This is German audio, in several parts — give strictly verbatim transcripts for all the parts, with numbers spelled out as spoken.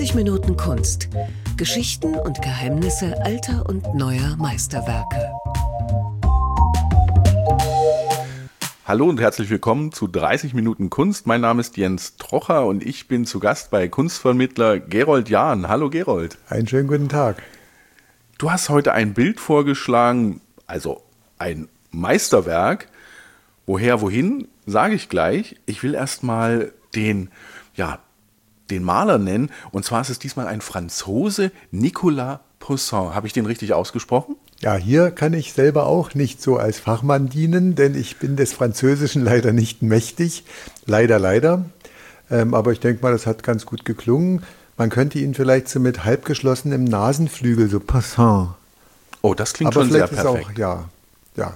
dreißig Minuten Kunst. Geschichten und Geheimnisse alter und neuer Meisterwerke. Hallo und herzlich willkommen zu dreißig Minuten Kunst. Mein Name ist Jens Trocher und ich bin zu Gast bei Kunstvermittler Gerold Jahn. Hallo Gerold. Einen schönen guten Tag. Du hast heute ein Bild vorgeschlagen, also ein Meisterwerk. Woher, wohin, sage ich gleich. Ich will erstmal den, ja, den Maler nennen. Und zwar ist es diesmal ein Franzose, Nicolas Poussin. Habe ich den richtig ausgesprochen? Ja, hier kann ich selber auch nicht so als Fachmann dienen, denn ich bin des Französischen leider nicht mächtig. Leider, leider. Ähm, aber ich denke mal, das hat ganz gut geklungen. Man könnte ihn vielleicht so mit halb geschlossenem Nasenflügel, so Poussin. Oh, das klingt aber schon sehr vielleicht perfekt. Ist auch, ja, ja.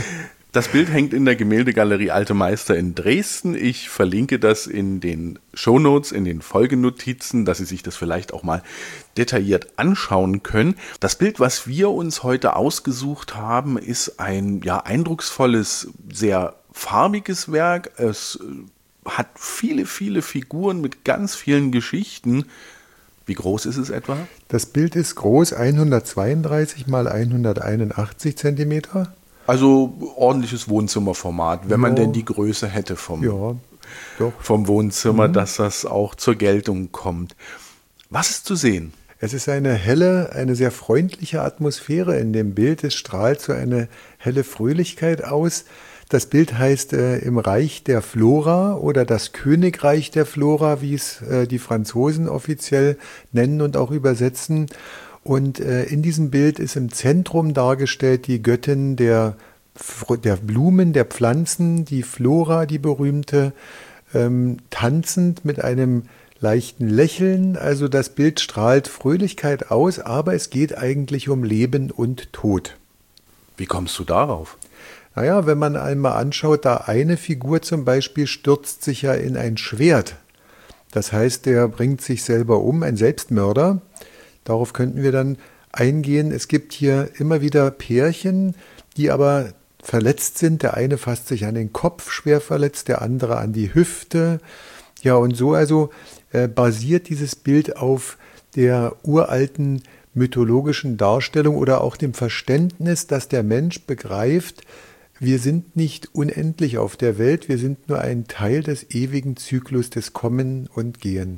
Das Bild hängt in der Gemäldegalerie Alte Meister in Dresden. Ich verlinke das in den Shownotes, in den Folgenotizen, dass Sie sich das vielleicht auch mal detailliert anschauen können. Das Bild, was wir uns heute ausgesucht haben, ist ein ja, eindrucksvolles, sehr farbiges Werk. Es hat viele, viele Figuren mit ganz vielen Geschichten. Wie groß ist es etwa? Das Bild ist groß, hundertzweiunddreißig mal hunderteinundachtzig Zentimeter. Also ordentliches Wohnzimmerformat, wenn ja. man denn die Größe hätte vom, ja, doch. vom Wohnzimmer, mhm. dass das auch zur Geltung kommt. Was ist zu sehen? Es ist eine helle, eine sehr freundliche Atmosphäre in dem Bild. Es strahlt so eine helle Fröhlichkeit aus. Das Bild heißt äh, im Reich der Flora oder das Königreich der Flora, wie es äh, die Franzosen offiziell nennen und auch übersetzen. Und äh, in diesem Bild ist im Zentrum dargestellt die Göttin der, der Blumen, der Pflanzen, die Flora, die berühmte, ähm, tanzend mit einem leichten Lächeln. Also das Bild strahlt Fröhlichkeit aus, aber es geht eigentlich um Leben und Tod. Wie kommst du darauf? Naja, wenn man einmal anschaut, da eine Figur zum Beispiel stürzt sich ja in ein Schwert. Das heißt, der bringt sich selber um, ein Selbstmörder. Darauf könnten wir dann eingehen. Es gibt hier immer wieder Pärchen, die aber verletzt sind. Der eine fasst sich an den Kopf, schwer verletzt, der andere an die Hüfte. Ja, und so also äh, basiert dieses Bild auf der uralten mythologischen Darstellung oder auch dem Verständnis, dass der Mensch begreift, wir sind nicht unendlich auf der Welt, wir sind nur ein Teil des ewigen Zyklus des Kommen und Gehen.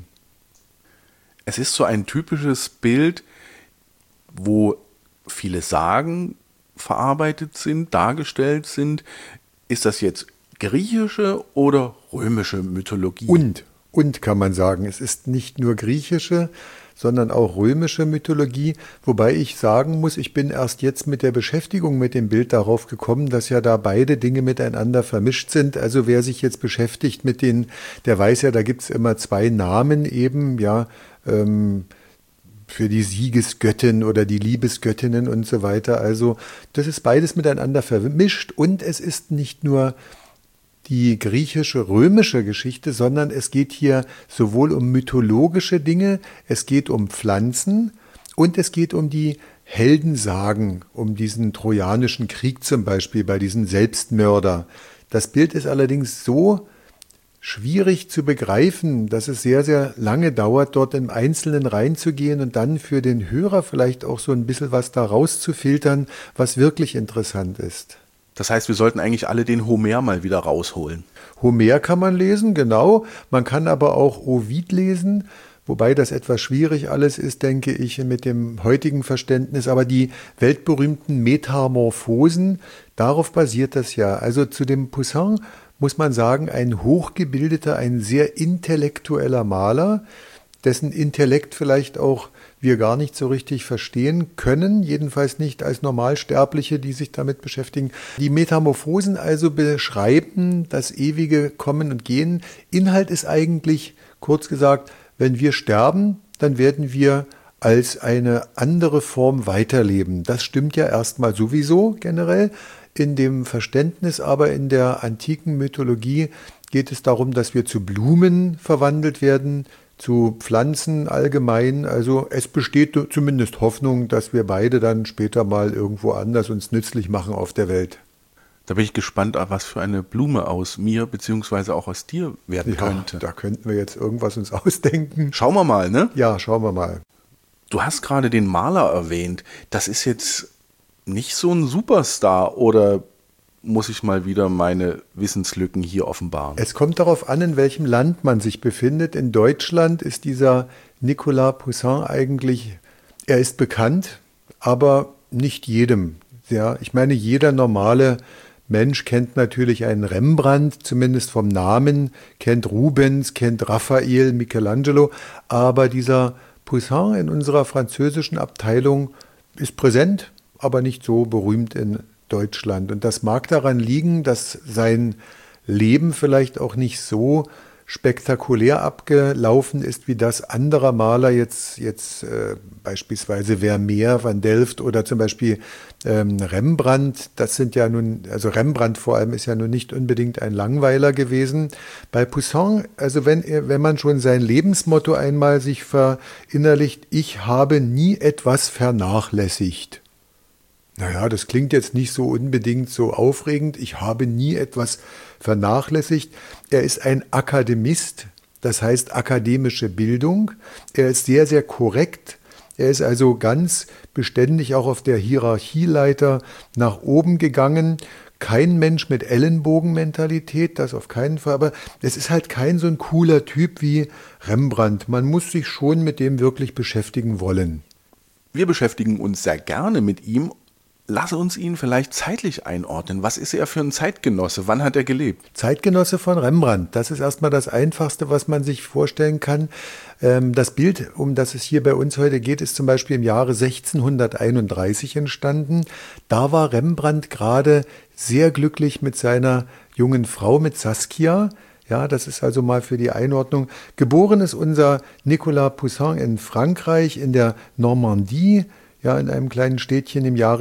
Es ist so ein typisches Bild, wo viele Sagen verarbeitet sind, dargestellt sind. Ist das jetzt griechische oder römische Mythologie? Und, und kann man sagen, es ist nicht nur griechische, sondern auch römische Mythologie, wobei ich sagen muss, ich bin erst jetzt mit der Beschäftigung mit dem Bild darauf gekommen, dass ja da beide Dinge miteinander vermischt sind. Also wer sich jetzt beschäftigt mit den, der weiß ja, da gibt es immer zwei Namen eben, ja, ähm, für die Siegesgöttin oder die Liebesgöttinnen und so weiter. Also das ist beides miteinander vermischt und es ist nicht nur die griechisch-römische Geschichte, sondern es geht hier sowohl um mythologische Dinge, es geht um Pflanzen und es geht um die Heldensagen, um diesen trojanischen Krieg zum Beispiel, bei diesem Selbstmörder. Das Bild ist allerdings so schwierig zu begreifen, dass es sehr, sehr lange dauert, dort im Einzelnen reinzugehen und dann für den Hörer vielleicht auch so ein bisschen was da rauszufiltern, was wirklich interessant ist. Das heißt, wir sollten eigentlich alle den Homer mal wieder rausholen. Homer kann man lesen, genau. Man kann aber auch Ovid lesen, wobei das etwas schwierig alles ist, denke ich, mit dem heutigen Verständnis. Aber die weltberühmten Metamorphosen, darauf basiert das ja. Also zu dem Poussin muss man sagen, ein hochgebildeter, ein sehr intellektueller Maler, dessen Intellekt vielleicht auch wir gar nicht so richtig verstehen können, jedenfalls nicht als Normalsterbliche, die sich damit beschäftigen. Die Metamorphosen also beschreiben das ewige Kommen und Gehen. Inhalt ist eigentlich, kurz gesagt, wenn wir sterben, dann werden wir als eine andere Form weiterleben. Das stimmt ja erstmal sowieso generell. In dem Verständnis aber in der antiken Mythologie geht es darum, dass wir zu Blumen verwandelt werden, zu Pflanzen allgemein. Also es besteht zumindest Hoffnung, dass wir beide dann später mal irgendwo anders uns nützlich machen auf der Welt. Da bin ich gespannt, was für eine Blume aus mir bzw. auch aus dir werden ja, könnte. Da könnten wir jetzt irgendwas uns ausdenken. Schauen wir mal, ne? Ja, schauen wir mal. Du hast gerade den Maler erwähnt. Das ist jetzt nicht so ein Superstar, oder muss ich mal wieder meine Wissenslücken hier offenbaren? Es kommt darauf an, in welchem Land man sich befindet. In Deutschland ist dieser Nicolas Poussin eigentlich, er ist bekannt, aber nicht jedem. Ja, ich meine, jeder normale Mensch kennt natürlich einen Rembrandt, zumindest vom Namen, kennt Rubens, kennt Raphael, Michelangelo, aber dieser Poussin in unserer französischen Abteilung ist präsent, aber nicht so berühmt in Deutschland. Und das mag daran liegen, dass sein Leben vielleicht auch nicht so spektakulär abgelaufen ist, wie das anderer Maler jetzt, jetzt äh, beispielsweise Vermeer, Van Delft oder zum Beispiel ähm, Rembrandt. Das sind ja nun, also Rembrandt vor allem ist ja nun nicht unbedingt ein Langweiler gewesen. Bei Poussin, also wenn, wenn man schon sein Lebensmotto einmal sich verinnerlicht, ich habe nie etwas vernachlässigt. Naja, das klingt jetzt nicht so unbedingt so aufregend. Ich habe nie etwas vernachlässigt. Er ist ein Akademist, das heißt akademische Bildung. Er ist sehr, sehr korrekt. Er ist also ganz beständig auch auf der Hierarchieleiter nach oben gegangen. Kein Mensch mit Ellenbogenmentalität, das auf keinen Fall. Aber es ist halt kein so ein cooler Typ wie Rembrandt. Man muss sich schon mit dem wirklich beschäftigen wollen. Wir beschäftigen uns sehr gerne mit ihm. Lasse uns ihn vielleicht zeitlich einordnen. Was ist er für ein Zeitgenosse? Wann hat er gelebt? Zeitgenosse von Rembrandt. Das ist erstmal das Einfachste, was man sich vorstellen kann. Das Bild, um das es hier bei uns heute geht, ist zum Beispiel im Jahre sechzehnhunderteinunddreißig entstanden. Da war Rembrandt gerade sehr glücklich mit seiner jungen Frau, mit Saskia. Ja, das ist also mal für die Einordnung. Geboren ist unser Nicolas Poussin in Frankreich, in der Normandie. Ja, in einem kleinen Städtchen im Jahre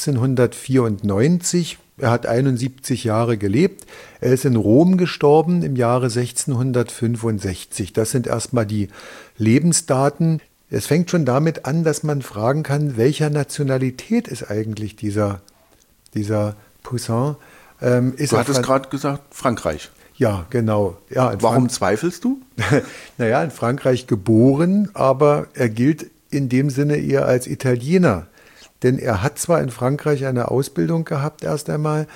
fünfzehnhundertvierundneunzig. Er hat einundsiebzig Jahre gelebt. Er ist in Rom gestorben im Jahre sechzehnhundertfünfundsechzig. Das sind erstmal die Lebensdaten. Es fängt schon damit an, dass man fragen kann, welcher Nationalität ist eigentlich dieser, dieser Poussin? Ähm, ist du hattest gerade gesagt, Frankreich. Ja, genau. Ja, Warum Frank- zweifelst du? Naja, in Frankreich geboren, aber er gilt in dem Sinne eher als Italiener. Denn er hat zwar in Frankreich eine Ausbildung gehabt erst einmal,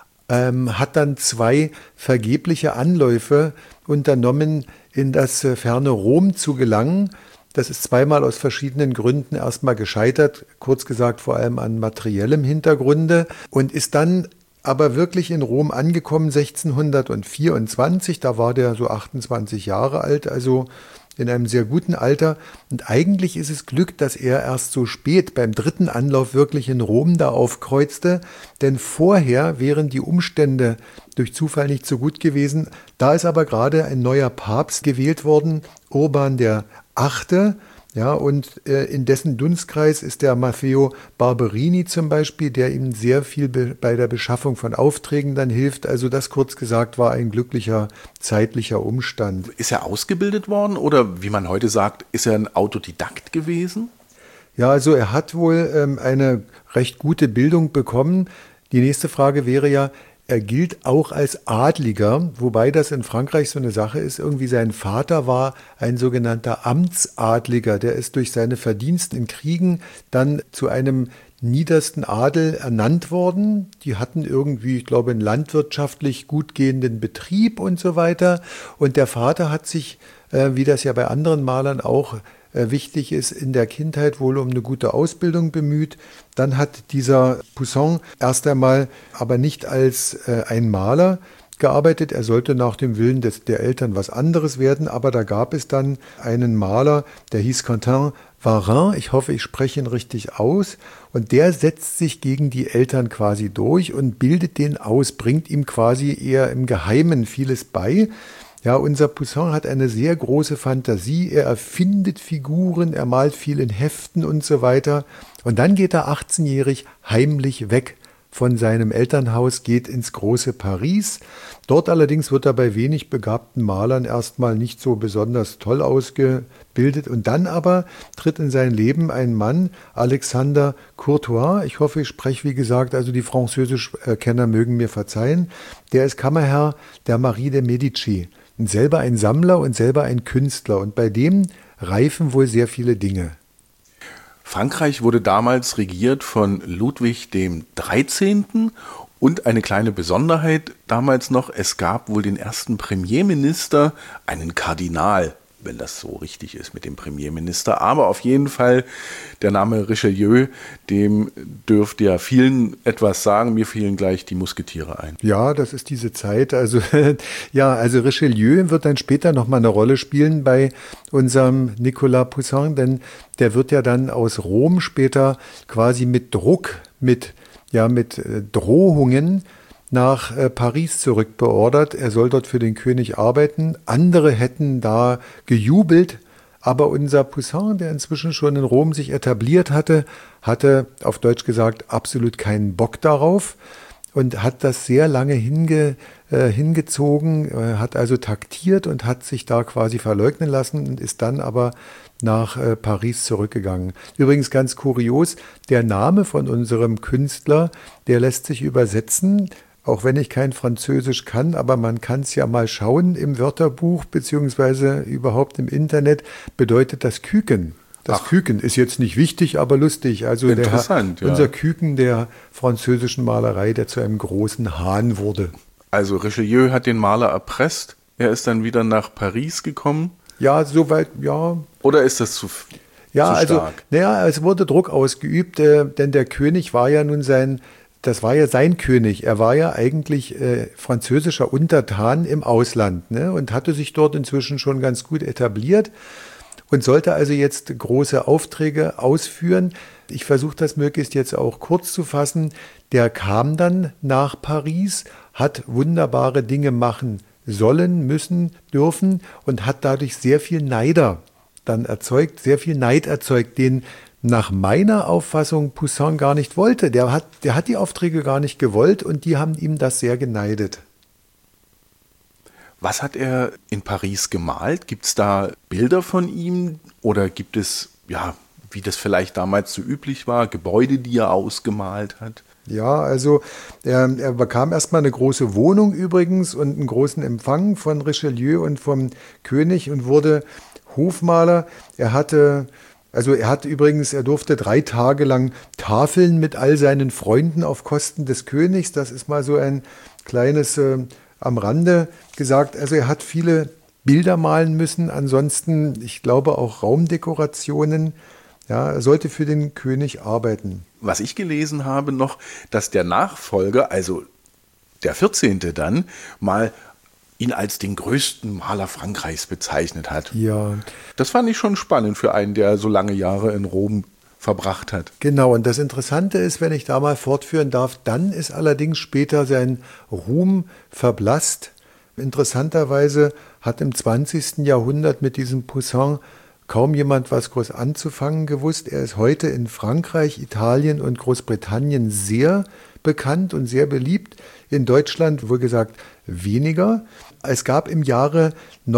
ähm, hat dann zwei vergebliche Anläufe unternommen, in das äh, ferne Rom zu gelangen. Das ist zweimal aus verschiedenen Gründen erstmal gescheitert, kurz gesagt vor allem an materiellem Hintergrunde, und ist dann aber wirklich in Rom angekommen sechzehnhundertvierundzwanzig. Da war der so achtundzwanzig Jahre alt, also in einem sehr guten Alter. Und eigentlich ist es Glück, dass er erst so spät beim dritten Anlauf wirklich in Rom da aufkreuzte. Denn vorher wären die Umstände durch Zufall nicht so gut gewesen. Da ist aber gerade ein neuer Papst gewählt worden, Urban der Achte. Ja, und äh, in dessen Dunstkreis ist der Maffeo Barberini zum Beispiel, der ihm sehr viel be- bei der Beschaffung von Aufträgen dann hilft. Also das, kurz gesagt, war ein glücklicher zeitlicher Umstand. Ist er ausgebildet worden oder, wie man heute sagt, ist er ein Autodidakt gewesen? Ja, also er hat wohl ähm, eine recht gute Bildung bekommen. Die nächste Frage wäre ja, er gilt auch als Adliger, wobei das in Frankreich so eine Sache ist. Irgendwie sein Vater war ein sogenannter Amtsadliger, der ist durch seine Verdienste in Kriegen dann zu einem niedersten Adel ernannt worden. Die hatten irgendwie, ich glaube, einen landwirtschaftlich gut gehenden Betrieb und so weiter. Und der Vater hat sich, äh, wie das ja bei anderen Malern auch wichtig ist, in der Kindheit wohl um eine gute Ausbildung bemüht. Dann hat dieser Poussin erst einmal aber nicht als äh, ein Maler gearbeitet. Er sollte nach dem Willen des, der Eltern was anderes werden, aber da gab es dann einen Maler, der hieß Quentin Varin. Ich hoffe, ich spreche ihn richtig aus. Und der setzt sich gegen die Eltern quasi durch und bildet den aus, bringt ihm quasi eher im Geheimen vieles bei. Ja, unser Poussin hat eine sehr große Fantasie, er erfindet Figuren, er malt viel in Heften und so weiter. Und dann geht er achtzehnjährig heimlich weg von seinem Elternhaus, geht ins große Paris. Dort allerdings wird er bei wenig begabten Malern erstmal nicht so besonders toll ausgebildet. Und dann aber tritt in sein Leben ein Mann, Alexander Courtois. Ich hoffe, ich spreche, wie gesagt, also die Französisch-Kenner mögen mir verzeihen. Der ist Kammerherr der Marie de Medici. Und selber ein Sammler und selber ein Künstler. Und bei dem reifen wohl sehr viele Dinge. Frankreich wurde damals regiert von Ludwig dem dreizehnten. Und eine kleine Besonderheit damals noch, es gab wohl den ersten Premierminister, einen Kardinal, wenn das so richtig ist mit dem Premierminister. Aber auf jeden Fall der Name Richelieu, dem dürfte ja vielen etwas sagen. Mir fielen gleich die Musketiere ein. Ja, das ist diese Zeit. Also ja, also Richelieu wird dann später nochmal eine Rolle spielen bei unserem Nicolas Poussin, denn der wird ja dann aus Rom später quasi mit Druck, mit, ja, mit Drohungen nach äh, Paris zurückbeordert. Er soll dort für den König arbeiten. Andere hätten da gejubelt, aber unser Poussin, der inzwischen schon in Rom sich etabliert hatte, hatte auf Deutsch gesagt absolut keinen Bock darauf und hat das sehr lange hinge, äh, hingezogen, äh, hat also taktiert und hat sich da quasi verleugnen lassen und ist dann aber nach äh, Paris zurückgegangen. Übrigens ganz kurios, der Name von unserem Künstler, der lässt sich übersetzen, auch wenn ich kein Französisch kann, aber man kann es ja mal schauen im Wörterbuch beziehungsweise überhaupt im Internet, bedeutet das Küken. Das Ach. Küken ist jetzt nicht wichtig, aber lustig. Also Interessant, der, ja. unser Küken der französischen Malerei, der zu einem großen Hahn wurde. Also Richelieu hat den Maler erpresst, er ist dann wieder nach Paris gekommen. Ja, soweit, ja. Oder ist das zu, ja, zu also, stark? Naja, es wurde Druck ausgeübt, äh, denn der König war ja nun sein... Das war ja sein König. Er war ja eigentlich äh, französischer Untertan im Ausland, ne, und hatte sich dort inzwischen schon ganz gut etabliert und sollte also jetzt große Aufträge ausführen. Ich versuche das möglichst jetzt auch kurz zu fassen. Der kam dann nach Paris, hat wunderbare Dinge machen sollen, müssen, dürfen und hat dadurch sehr viel Neider dann erzeugt, sehr viel Neid erzeugt, den nach meiner Auffassung Poussin gar nicht wollte. Der hat, der hat die Aufträge gar nicht gewollt und die haben ihm das sehr geneidet. Was hat er in Paris gemalt? Gibt es da Bilder von ihm oder gibt es, ja, wie das vielleicht damals so üblich war, Gebäude, die er ausgemalt hat? Ja, also er, er bekam erstmal eine große Wohnung übrigens und einen großen Empfang von Richelieu und vom König und wurde Hofmaler. Er hatte... Also er hat übrigens, er durfte drei Tage lang tafeln mit all seinen Freunden auf Kosten des Königs. Das ist mal so ein kleines äh, am Rande gesagt. Also er hat viele Bilder malen müssen. Ansonsten, ich glaube auch Raumdekorationen. Ja, er sollte für den König arbeiten. Was ich gelesen habe noch, dass der Nachfolger, also der vierzehnte dann, mal ihn als den größten Maler Frankreichs bezeichnet hat. Ja. Das fand ich schon spannend für einen, der so lange Jahre in Rom verbracht hat. Genau, und das Interessante ist, wenn ich da mal fortführen darf, dann ist allerdings später sein Ruhm verblasst. Interessanterweise hat im zwanzigsten Jahrhundert mit diesem Poussin kaum jemand was groß anzufangen gewusst. Er ist heute in Frankreich, Italien und Großbritannien sehr bekannt und sehr beliebt. In Deutschland, wohl gesagt, weniger. Es gab im Jahre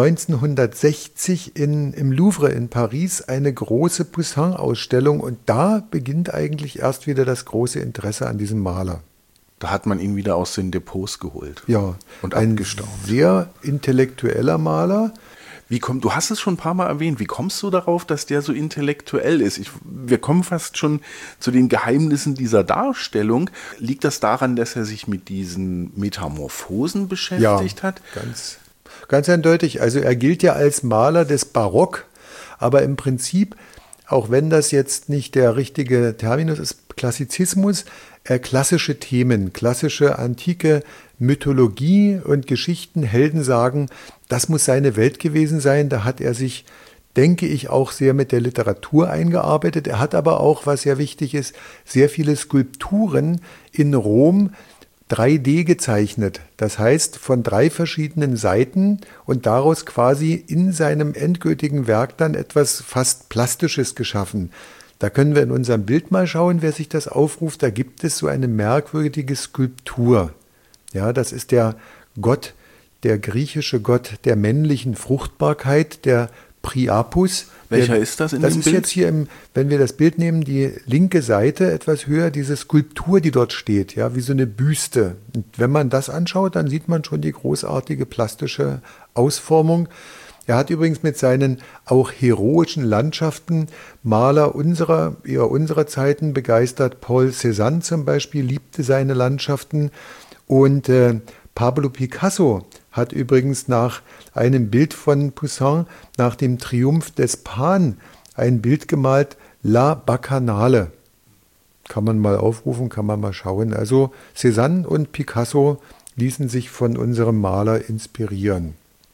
neunzehnhundertsechzig in, im Louvre in Paris eine große Poussin-Ausstellung und da beginnt eigentlich erst wieder das große Interesse an diesem Maler. Da hat man ihn wieder aus den Depots geholt. Ja, und ein abgestaubt. Sehr intellektueller Maler. Wie komm, du hast es schon ein paar Mal erwähnt. Wie kommst du darauf, dass der so intellektuell ist? Ich, wir kommen fast schon zu den Geheimnissen dieser Darstellung. Liegt das daran, dass er sich mit diesen Metamorphosen beschäftigt ja, hat? Ganz, ganz eindeutig. Also er gilt ja als Maler des Barock, aber im Prinzip, auch wenn das jetzt nicht der richtige Terminus ist, Klassizismus, äh, klassische Themen, klassische antike Mythologie und Geschichten, Heldensagen, das muss seine Welt gewesen sein. Da hat er sich, denke ich, auch sehr mit der Literatur eingearbeitet. Er hat aber auch, was sehr wichtig ist, sehr viele Skulpturen in Rom drei D gezeichnet. Das heißt, von drei verschiedenen Seiten und daraus quasi in seinem endgültigen Werk dann etwas fast Plastisches geschaffen. Da können wir in unserem Bild mal schauen, wer sich das aufruft. Da gibt es so eine merkwürdige Skulptur. Ja, das ist der Gott, der griechische Gott der männlichen Fruchtbarkeit, der Priapus. Welcher der, ist das in das dem ist Bild? Jetzt hier, im, wenn wir das Bild nehmen, die linke Seite etwas höher, diese Skulptur, die dort steht, ja, wie so eine Büste. Und wenn man das anschaut, dann sieht man schon die großartige plastische Ausformung. Er hat übrigens mit seinen auch heroischen Landschaften Maler unserer, eher unserer Zeiten begeistert. Paul Cézanne zum Beispiel liebte seine Landschaften. Und äh, Pablo Picasso hat übrigens nach einem Bild von Poussin, nach dem Triumph des Pan, ein Bild gemalt, La Bacchanale. Kann man mal aufrufen, kann man mal schauen. Also Cézanne und Picasso ließen sich von unserem Maler inspirieren.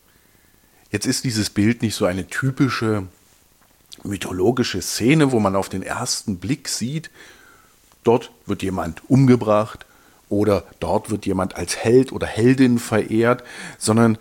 Jetzt ist dieses Bild nicht so eine typische mythologische Szene, wo man auf den ersten Blick sieht, dort wird jemand umgebracht oder dort wird jemand als Held oder Heldin verehrt, sondern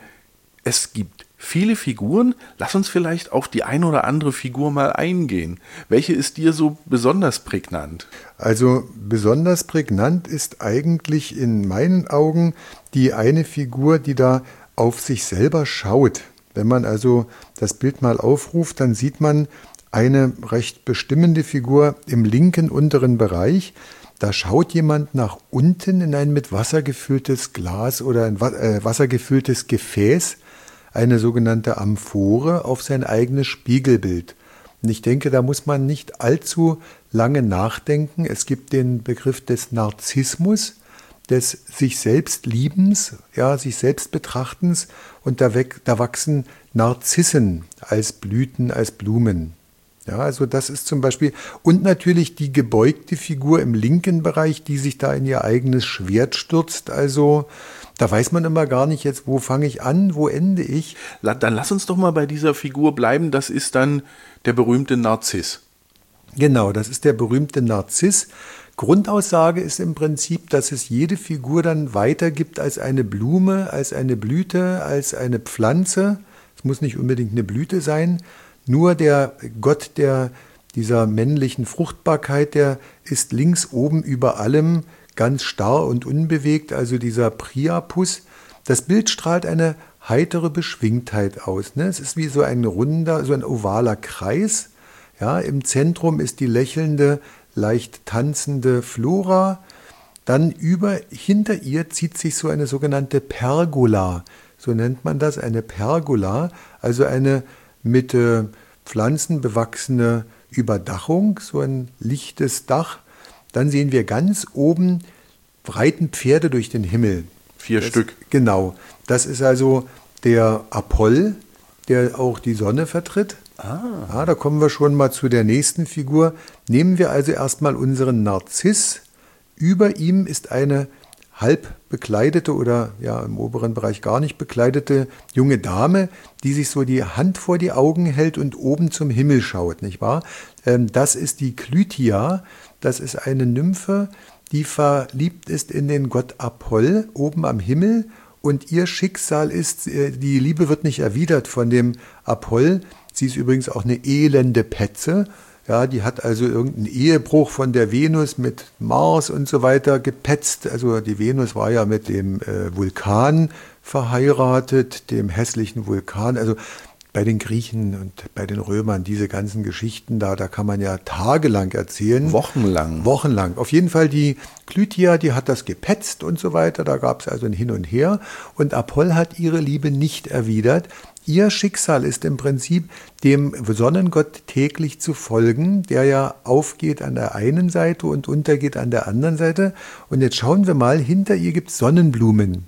es gibt viele Figuren. Lass uns vielleicht auf die eine oder andere Figur mal eingehen. Welche ist dir so besonders prägnant? Also besonders prägnant ist eigentlich in meinen Augen die eine Figur, die da auf sich selber schaut. Wenn man also das Bild mal aufruft, dann sieht man eine recht bestimmende Figur im linken unteren Bereich. Da schaut jemand nach unten in ein mit Wasser gefülltes Glas oder ein Wasser gefülltes Gefäß, eine sogenannte Amphore, auf sein eigenes Spiegelbild. Und ich denke, da muss man nicht allzu lange nachdenken. Es gibt den Begriff des Narzissmus, des sich selbst Liebens, ja, sich selbst Betrachtens, und da, weg, da wachsen Narzissen als Blüten, als Blumen. Ja, also das ist zum Beispiel, und natürlich die gebeugte Figur im linken Bereich, die sich da in ihr eigenes Schwert stürzt. Also da weiß man immer gar nicht jetzt, wo fange ich an, wo ende ich. Dann lass uns doch mal bei dieser Figur bleiben, das ist dann der berühmte Narziss. Genau, das ist der berühmte Narziss. Grundaussage ist im Prinzip, dass es jede Figur dann weitergibt als eine Blume, als eine Blüte, als eine Pflanze. Es muss nicht unbedingt eine Blüte sein. Nur der Gott der, dieser männlichen Fruchtbarkeit, der ist links oben über allem ganz starr und unbewegt, also dieser Priapus. Das Bild strahlt eine heitere Beschwingtheit aus. Ne? Es ist wie so ein runder, so ein ovaler Kreis. Ja, im Zentrum ist die lächelnde, leicht tanzende Flora. Dann über, hinter ihr zieht sich so eine sogenannte Pergola. So nennt man das, eine Pergola, also eine mit äh, Pflanzen bewachsene Überdachung, so ein lichtes Dach. Dann sehen wir ganz oben reiten Pferde durch den Himmel. Vier das, Stück. Genau. Das ist also der Apoll, der auch die Sonne vertritt. Ah. Ja, da kommen wir schon mal zu der nächsten Figur. Nehmen wir also erstmal unseren Narziss. Über ihm ist eine halb bekleidete oder ja im oberen Bereich gar nicht bekleidete junge Dame, die sich so die Hand vor die Augen hält und oben zum Himmel schaut, nicht wahr? Das ist die Klytia, das ist eine Nymphe, die verliebt ist in den Gott Apoll oben am Himmel, und ihr Schicksal ist, die Liebe wird nicht erwidert von dem Apoll. Sie ist übrigens auch eine elende Petze. Ja, die hat also irgendeinen Ehebruch von der Venus mit Mars und so weiter gepetzt. Also die Venus war ja mit dem äh, Vulkan verheiratet, dem hässlichen Vulkan. Also bei den Griechen und bei den Römern, diese ganzen Geschichten da, da kann man ja tagelang erzählen. Wochenlang. Wochenlang. Auf jeden Fall die Klytia, die hat das gepetzt und so weiter. Da gab es also ein Hin und Her. Und Apoll hat ihre Liebe nicht erwidert. Ihr Schicksal ist im Prinzip dem Sonnengott täglich zu folgen, der ja aufgeht an der einen Seite und untergeht an der anderen Seite. Und jetzt schauen wir mal, hinter ihr gibt es Sonnenblumen.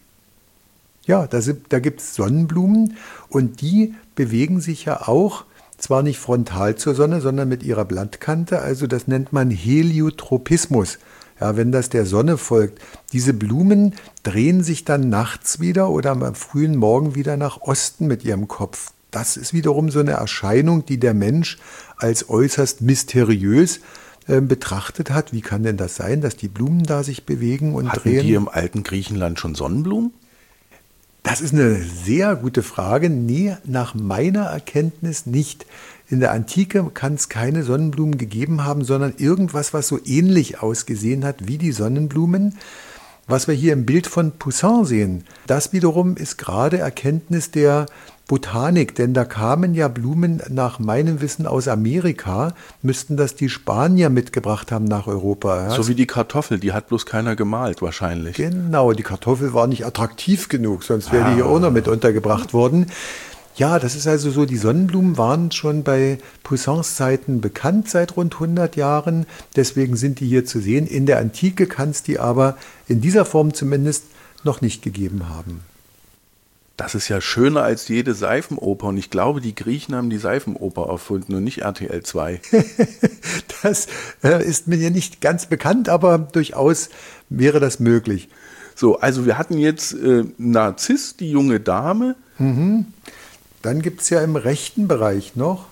Ja, da, da gibt es Sonnenblumen, und die bewegen sich ja auch, zwar nicht frontal zur Sonne, sondern mit ihrer Blattkante. Also das nennt man Heliotropismus. Ja, wenn das der Sonne folgt. Diese Blumen drehen sich dann nachts wieder oder am frühen Morgen wieder nach Osten mit ihrem Kopf. Das ist wiederum so eine Erscheinung, die der Mensch als äußerst mysteriös äh, betrachtet hat. Wie kann denn das sein, dass die Blumen da sich bewegen und Hatten drehen? die im alten Griechenland schon Sonnenblumen? Das ist eine sehr gute Frage. Nee, nach meiner Erkenntnis nicht. In der Antike kann es keine Sonnenblumen gegeben haben, sondern irgendwas, was so ähnlich ausgesehen hat wie die Sonnenblumen. Was wir hier im Bild von Poussin sehen, das wiederum ist gerade Erkenntnis der Botanik, denn da kamen ja Blumen nach meinem Wissen aus Amerika, müssten das die Spanier mitgebracht haben nach Europa. So wie die Kartoffel, die hat bloß keiner gemalt wahrscheinlich. Genau, die Kartoffel war nicht attraktiv genug, sonst wäre die hier auch noch mit untergebracht worden. Ja, das ist also so, die Sonnenblumen waren schon bei Poussins Zeiten bekannt seit rund hundert Jahren, deswegen sind die hier zu sehen. In der Antike kann es die aber in dieser Form zumindest noch nicht gegeben haben. Das ist ja schöner als jede Seifenoper und ich glaube, die Griechen haben die Seifenoper erfunden und nicht R T L zwei. Das äh, ist mir nicht ganz bekannt, aber durchaus wäre das möglich. So, also wir hatten jetzt äh, Narziss, die junge Dame. Mhm. Dann gibt es ja im rechten Bereich noch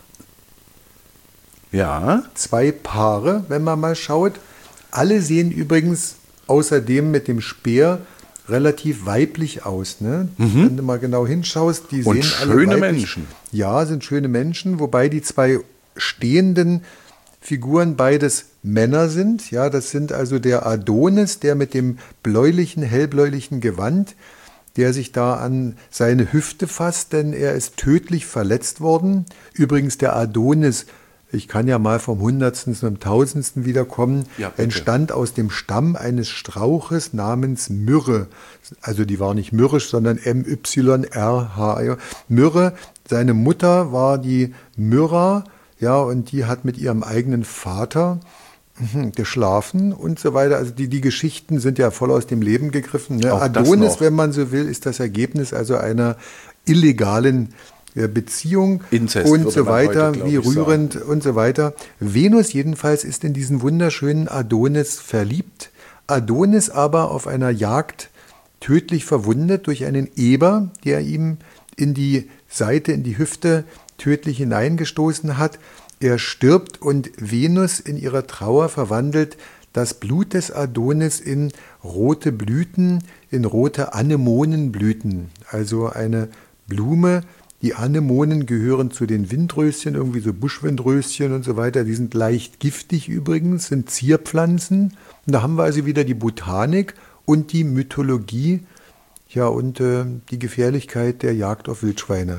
ja. zwei Paare, wenn man mal schaut. Alle sehen übrigens außerdem mit dem Speer relativ weiblich aus. Ne? Mhm. Wenn du mal genau hinschaust, die Und sehen schöne alle weiblich. Menschen. Ja, sind schöne Menschen, wobei die zwei stehenden Figuren beides Männer sind. Ja, das sind also der Adonis, der mit dem bläulichen, hellbläulichen Gewand, der sich da an seine Hüfte fasst, denn er ist tödlich verletzt worden. Übrigens der Adonis, ich kann ja mal vom Hundertsten zum Tausendsten wiederkommen, ja, entstand aus dem Stamm eines Strauches namens Myrrhe. Also die war nicht mürrisch, sondern M Y R H. Myrrhe, seine Mutter war die Myrrha, ja, und die hat mit ihrem eigenen Vater geschlafen und so weiter. Also die, die Geschichten sind ja voll aus dem Leben gegriffen. Ne? Adonis, wenn man so will, ist das Ergebnis also einer illegalen Beziehung Inzest, und so weiter, heute, wie rührend sagen. Und so weiter. Venus jedenfalls ist in diesen wunderschönen Adonis verliebt. Adonis aber auf einer Jagd tödlich verwundet durch einen Eber, der ihm in die Seite, in die Hüfte tödlich hineingestoßen hat. Er stirbt und Venus in ihrer Trauer verwandelt das Blut des Adonis in rote Blüten, in rote Anemonenblüten. Also eine Blume. Die Anemonen gehören zu den Windröschen, irgendwie so Buschwindröschen und so weiter. Die sind leicht giftig übrigens, sind Zierpflanzen. Und da haben wir also wieder die Botanik und die Mythologie, ja, und äh, die Gefährlichkeit der Jagd auf Wildschweine.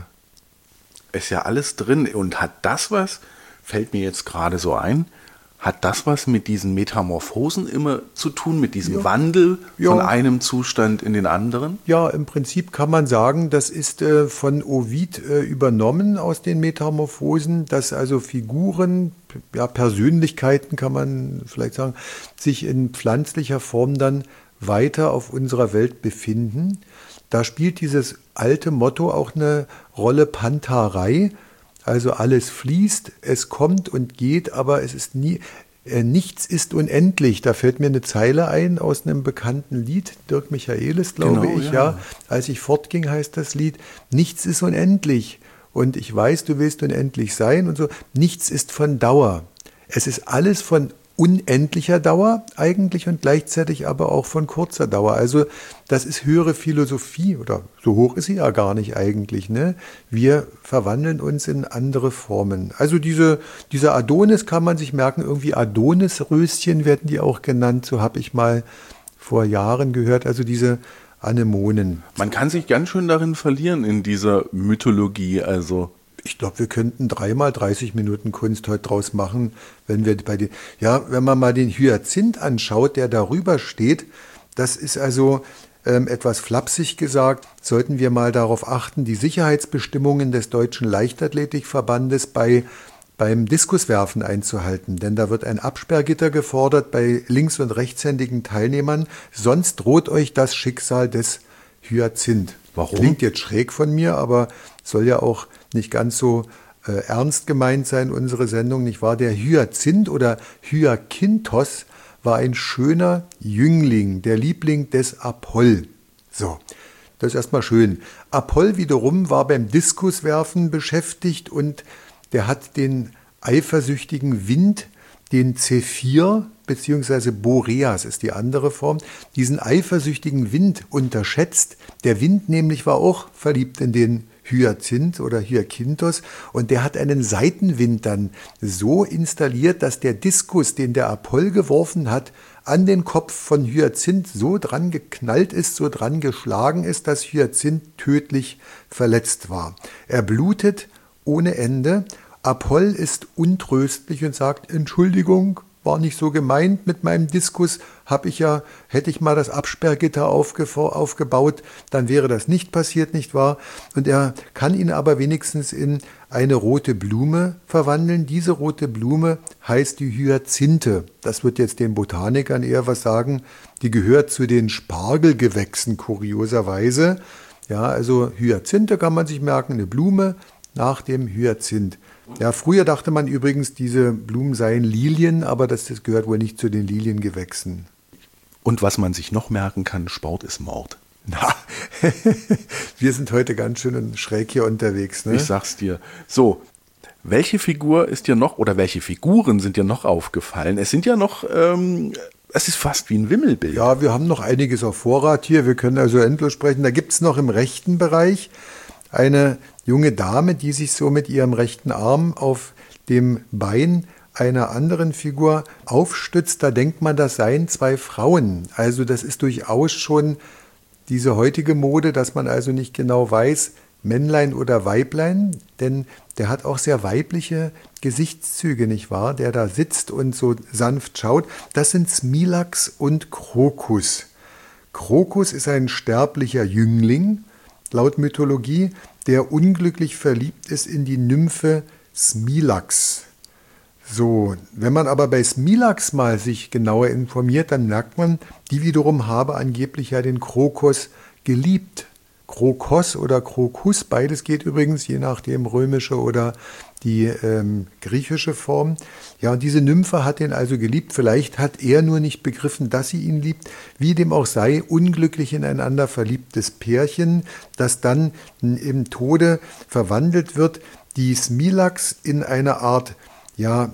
Ist ja alles drin. Und hat das was, fällt mir jetzt gerade so ein, hat das was mit diesen Metamorphosen immer zu tun, mit diesem ja. Wandel von ja. einem Zustand in den anderen? Ja, im Prinzip kann man sagen, das ist äh, von Ovid äh, übernommen aus den Metamorphosen, dass also Figuren, ja, Persönlichkeiten kann man vielleicht sagen, sich in pflanzlicher Form dann weiter auf unserer Welt befinden. Da spielt dieses alte Motto auch eine Rolle, Pantarei. Also alles fließt, es kommt und geht, aber es ist nie, äh, nichts ist unendlich. Da fällt mir eine Zeile ein aus einem bekannten Lied, Dirk Michaelis, glaube genau, ich, ja. ja. Als ich fortging, heißt das Lied, nichts ist unendlich. Und ich weiß, du willst unendlich sein und so. Nichts ist von Dauer. Es ist alles von unendlicher Dauer eigentlich und gleichzeitig aber auch von kurzer Dauer. Also das ist höhere Philosophie oder so hoch ist sie ja gar nicht eigentlich. Ne? Wir verwandeln uns in andere Formen. Also diese, dieser Adonis kann man sich merken, irgendwie Adonisröschen werden die auch genannt, so habe ich mal vor Jahren gehört. Also diese Anemonen. Man kann sich ganz schön darin verlieren in dieser Mythologie, also ich glaube, wir könnten dreimal dreißig Minuten Kunst heute draus machen, wenn wir bei den, ja, wenn man mal den Hyazinth anschaut, der darüber steht, das ist also ähm, etwas flapsig gesagt, sollten wir mal darauf achten, die Sicherheitsbestimmungen des Deutschen Leichtathletikverbandes bei, beim Diskuswerfen einzuhalten, denn da wird ein Absperrgitter gefordert bei links- und rechtshändigen Teilnehmern, sonst droht euch das Schicksal des Hyazinth. Warum? Klingt jetzt schräg von mir, aber soll ja auch nicht ganz so äh, ernst gemeint sein, unsere Sendung, nicht wahr? Der Hyazinth oder Hyakinthos war ein schöner Jüngling, der Liebling des Apoll. So, das ist erstmal schön. Apoll wiederum war beim Diskuswerfen beschäftigt und der hat den eifersüchtigen Wind den Zephyr, beziehungsweise Boreas ist die andere Form, diesen eifersüchtigen Wind unterschätzt. Der Wind nämlich war auch verliebt in den Hyazinth oder Hyakinthos und der hat einen Seitenwind dann so installiert, dass der Diskus, den der Apoll geworfen hat, an den Kopf von Hyazinth so dran geknallt ist, so dran geschlagen ist, dass Hyazinth tödlich verletzt war. Er blutet ohne Ende. Apoll ist untröstlich und sagt, Entschuldigung, war nicht so gemeint mit meinem Diskus, hab ich ja, hätte ich mal das Absperrgitter aufge, aufgebaut, dann wäre das nicht passiert, nicht wahr? Und er kann ihn aber wenigstens in eine rote Blume verwandeln. Diese rote Blume heißt die Hyazinthe. Das wird jetzt den Botanikern eher was sagen. Die gehört zu den Spargelgewächsen, kurioserweise. Ja, also Hyazinthe kann man sich merken, eine Blume nach dem Hyazinth. Ja, früher dachte man übrigens, diese Blumen seien Lilien, aber das, das gehört wohl nicht zu den Liliengewächsen. Und was man sich noch merken kann, Sport ist Mord. Na, wir sind heute ganz schön schräg hier unterwegs, ne? Ich sag's dir. So, welche Figur ist dir noch, oder welche Figuren sind dir noch aufgefallen? Es sind ja noch, ähm, es ist fast wie ein Wimmelbild. Ja, wir haben noch einiges auf Vorrat hier, wir können also endlos sprechen. Da gibt's noch im rechten Bereich eine junge Dame, die sich so mit ihrem rechten Arm auf dem Bein einer anderen Figur aufstützt. Da denkt man, das seien zwei Frauen. Also das ist durchaus schon diese heutige Mode, dass man also nicht genau weiß, Männlein oder Weiblein, denn der hat auch sehr weibliche Gesichtszüge, nicht wahr? Der da sitzt und so sanft schaut. Das sind Smilax und Krokus. Krokus ist ein sterblicher Jüngling, laut Mythologie, der unglücklich verliebt ist in die Nymphe Smilax. So, wenn man aber bei Smilax mal sich genauer informiert, dann merkt man, die wiederum habe angeblich ja den Krokus geliebt. Krokos oder Krokus, beides geht übrigens, je nachdem römische oder die ähm, griechische Form. Ja, und diese Nymphe hat ihn also geliebt. Vielleicht hat er nur nicht begriffen, dass sie ihn liebt. Wie dem auch sei, unglücklich ineinander verliebtes Pärchen, das dann im Tode verwandelt wird. Die Smilax in eine Art, ja,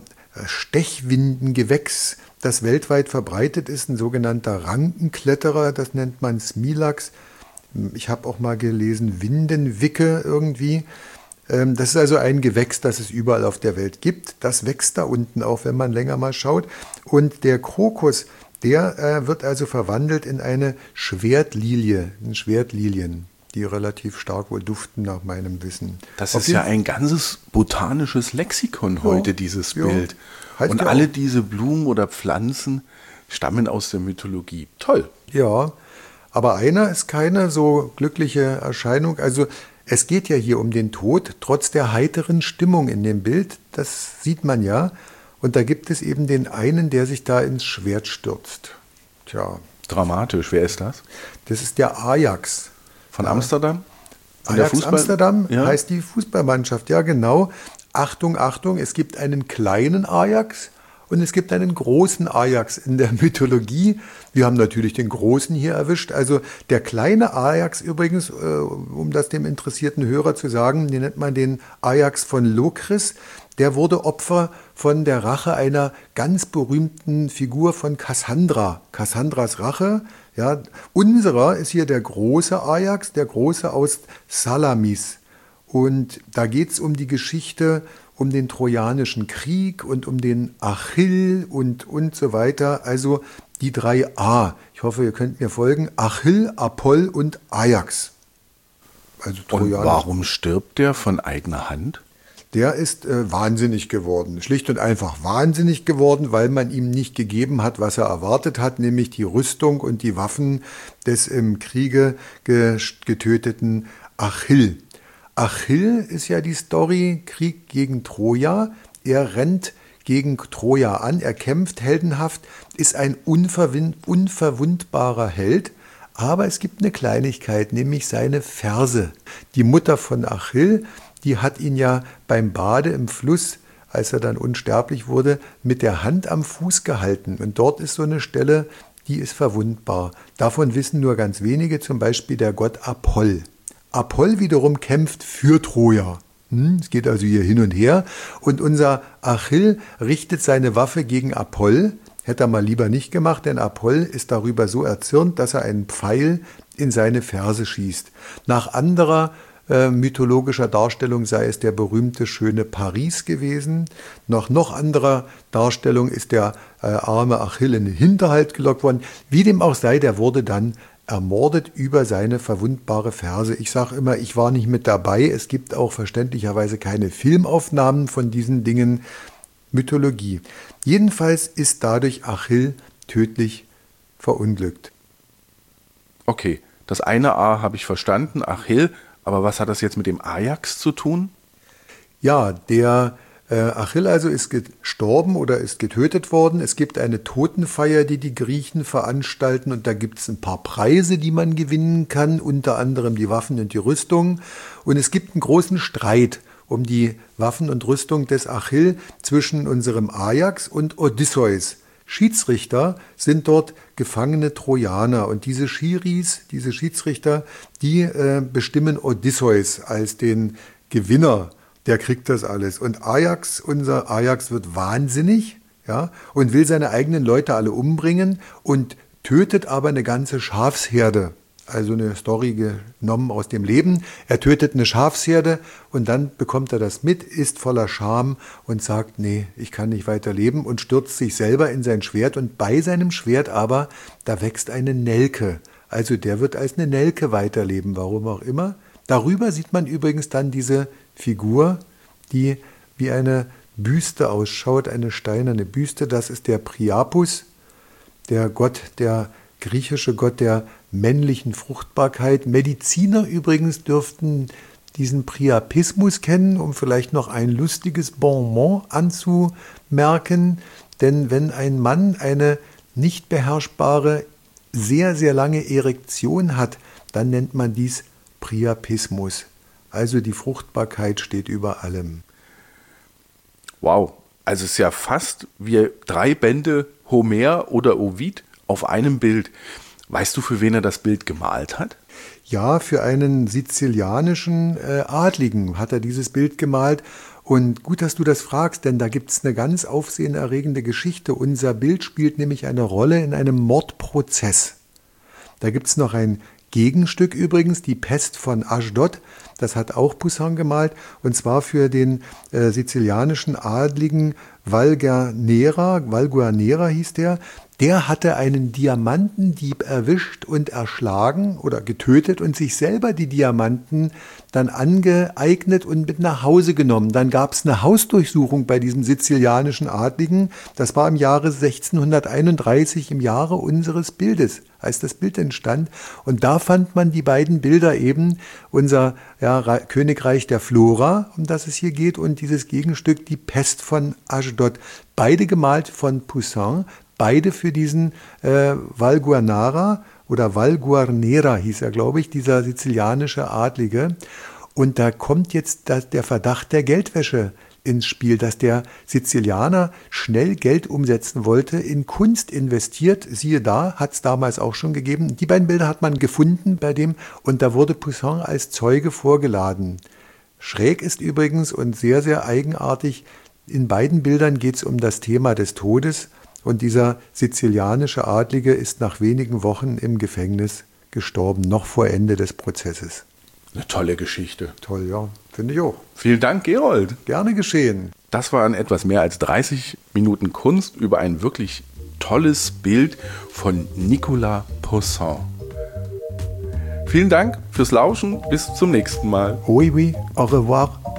Stechwindengewächs, das weltweit verbreitet ist, ein sogenannter Rankenkletterer, das nennt man Smilax. Ich habe auch mal gelesen, Windenwicke irgendwie. Das ist also ein Gewächs, das es überall auf der Welt gibt. Das wächst da unten auch, wenn man länger mal schaut. Und der Krokus, der äh, wird also verwandelt in eine Schwertlilie, in Schwertlilien, die relativ stark wohl duften nach meinem Wissen. Das auf ist ja ein ganzes botanisches Lexikon heute, ja, dieses ja. Bild. Heißt Und ja alle auch, diese Blumen oder Pflanzen stammen aus der Mythologie. Toll. Ja, aber einer ist keine so glückliche Erscheinung. Also es geht ja hier um den Tod, trotz der heiteren Stimmung in dem Bild. Das sieht man ja. Und da gibt es eben den einen, der sich da ins Schwert stürzt. Tja. Dramatisch. Wer ist das? Das ist der Ajax. Von ja. Amsterdam? Von Ajax Fußball? Amsterdam ja. heißt die Fußballmannschaft. Ja, genau. Achtung, Achtung, es gibt einen kleinen Ajax und es gibt einen großen Ajax in der Mythologie. Wir haben natürlich den großen hier erwischt. Also der kleine Ajax übrigens, um das dem interessierten Hörer zu sagen, den nennt man den Ajax von Lokris. Der wurde Opfer von der Rache einer ganz berühmten Figur von Kassandra. Kassandras Rache. Ja, unserer ist hier der große Ajax, der große aus Salamis. Und da geht es um die Geschichte, um den Trojanischen Krieg und um den Achill und, und so weiter. Also die drei A. Ich hoffe, ihr könnt mir folgen. Achill, Apoll und Ajax. Also Trojanisch. Und warum stirbt der von eigener Hand? Der ist äh, wahnsinnig geworden. Schlicht und einfach wahnsinnig geworden, weil man ihm nicht gegeben hat, was er erwartet hat, nämlich die Rüstung und die Waffen des im Kriege getöteten Achill. Achill ist ja die Story, Krieg gegen Troja. Er rennt gegen Troja an, er kämpft heldenhaft, ist ein unverwundbarer Held. Aber es gibt eine Kleinigkeit, nämlich seine Ferse. Die Mutter von Achill, die hat ihn ja beim Bade im Fluss, als er dann unsterblich wurde, mit der Hand am Fuß gehalten. Und dort ist so eine Stelle, die ist verwundbar. Davon wissen nur ganz wenige, zum Beispiel der Gott Apoll. Apoll wiederum kämpft für Troja. Hm, es geht also hier hin und her. Und unser Achill richtet seine Waffe gegen Apoll. Hätte er mal lieber nicht gemacht, denn Apoll ist darüber so erzürnt, dass er einen Pfeil in seine Ferse schießt. Nach anderer äh, mythologischer Darstellung sei es der berühmte schöne Paris gewesen. Nach noch anderer Darstellung ist der äh, arme Achill in den Hinterhalt gelockt worden. Wie dem auch sei, der wurde dann ermordet über seine verwundbare Ferse. Ich sage immer, ich war nicht mit dabei. Es gibt auch verständlicherweise keine Filmaufnahmen von diesen Dingen. Mythologie. Jedenfalls ist dadurch Achill tödlich verunglückt. Okay, das eine A habe ich verstanden, Achill, aber was hat das jetzt mit dem Ajax zu tun? Ja, der äh, Achill also ist gestorben oder ist getötet worden. Es gibt eine Totenfeier, die die Griechen veranstalten, und da gibt es ein paar Preise, die man gewinnen kann, unter anderem die Waffen und die Rüstung. Und es gibt einen großen Streit um die Waffen und Rüstung des Achill zwischen unserem Ajax und Odysseus. Schiedsrichter sind dort gefangene Trojaner, und diese Schiris, diese Schiedsrichter, die äh, bestimmen Odysseus als den Gewinner. Der kriegt das alles. Und Ajax, unser Ajax, wird wahnsinnig, ja, und will seine eigenen Leute alle umbringen und tötet aber eine ganze Schafsherde. Also eine Story genommen aus dem Leben. Er tötet eine Schafsherde und dann bekommt er das mit, ist voller Scham und sagt, nee, ich kann nicht weiter leben, und stürzt sich selber in sein Schwert. Und bei seinem Schwert aber, da wächst eine Nelke. Also der wird als eine Nelke weiterleben, warum auch immer. Darüber sieht man übrigens dann diese Figur, die wie eine Büste ausschaut, eine steinerne Büste. Das ist der Priapus, der Gott, der griechische Gott der männlichen Fruchtbarkeit. Mediziner übrigens dürften diesen Priapismus kennen, um vielleicht noch ein lustiges Bonmot anzumerken. Denn wenn ein Mann eine nicht beherrschbare, sehr, sehr lange Erektion hat, dann nennt man dies Priapismus. Also die Fruchtbarkeit steht über allem. Wow, also es ist ja fast wie drei Bände Homer oder Ovid auf einem Bild. Weißt du, für wen er das Bild gemalt hat? Ja, für einen sizilianischen äh, Adligen hat er dieses Bild gemalt. Und gut, dass du das fragst, denn da gibt es eine ganz aufsehenerregende Geschichte. Unser Bild spielt nämlich eine Rolle in einem Mordprozess. Da gibt es noch ein Gegenstück übrigens, die Pest von Aschdod. Das hat auch Poussin gemalt, und zwar für den äh, sizilianischen Adligen Valguanera, Valguanera hieß der. Der hatte einen Diamantendieb erwischt und erschlagen oder getötet und sich selber die Diamanten dann angeeignet und mit nach Hause genommen. Dann gab es eine Hausdurchsuchung bei diesem sizilianischen Adligen. Das war im Jahre sechzehnhunderteinunddreißig, im Jahre unseres Bildes, als das Bild entstand. Und da fand man die beiden Bilder eben, unser ja, Königreich der Flora, um das es hier geht, und dieses Gegenstück, die Pest von Aschdod. Beide gemalt von Poussin, beide für diesen äh, Valguanera oder Valguarnera hieß er, glaube ich, dieser sizilianische Adlige. Und da kommt jetzt das, der Verdacht der Geldwäsche ins Spiel, dass der Sizilianer schnell Geld umsetzen wollte, in Kunst investiert. Siehe da, hat es damals auch schon gegeben. Die beiden Bilder hat man gefunden bei dem, und da wurde Poussin als Zeuge vorgeladen. Schräg ist übrigens und sehr, sehr eigenartig, in beiden Bildern geht es um das Thema des Todes. Und dieser sizilianische Adlige ist nach wenigen Wochen im Gefängnis gestorben, noch vor Ende des Prozesses. Eine tolle Geschichte. Toll, ja, finde ich auch. Vielen Dank, Gerold. Gerne geschehen. Das waren etwas mehr als dreißig Minuten Kunst über ein wirklich tolles Bild von Nicolas Poussin. Vielen Dank fürs Lauschen. Bis zum nächsten Mal. Oui, oui, au revoir.